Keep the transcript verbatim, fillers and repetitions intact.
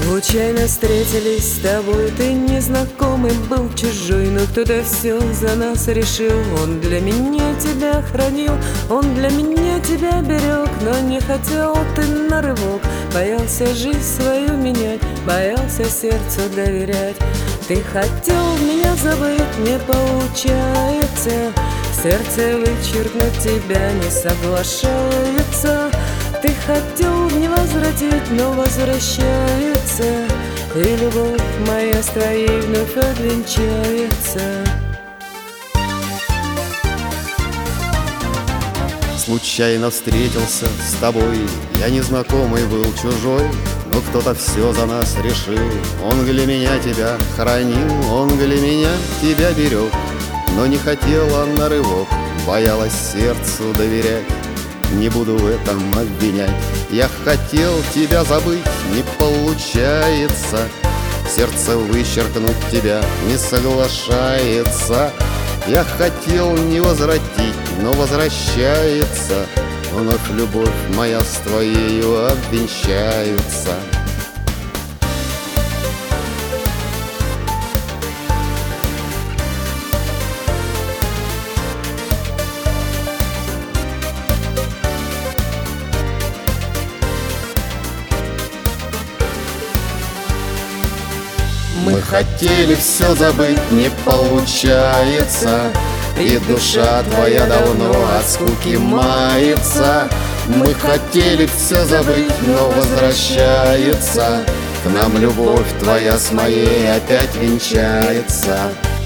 Случайно встретились с тобой, ты незнакомый был, чужой, но кто-то все за нас решил. Он для меня тебя хранил, он для меня тебя берег, но не хотел ты на рывок, боялся жизнь свою менять, боялся сердцу доверять. Ты хотел меня забыть, не получается, сердце вычеркнуть тебя не соглашается. Ты хотел не возвратить, но возвращается, и любовь моя с твоей вновь обвенчается. Случайно встретился с тобой, я незнакомый был, чужой, но кто-то все за нас решил. Он для меня тебя хранил, он для меня тебя берег, но не хотела на рывок, боялась сердцу доверять. Не буду в этом обвинять. Я хотел тебя забыть, не получается, сердце вычеркнуть тебя не соглашается. Я хотел не возвратить, но возвращается, вновь любовь моя с твоею обвенчается. Мы хотели все забыть, не получается, и душа твоя давно от скуки мается. Мы хотели все забыть, но возвращается, к нам любовь твоя с моей опять венчается.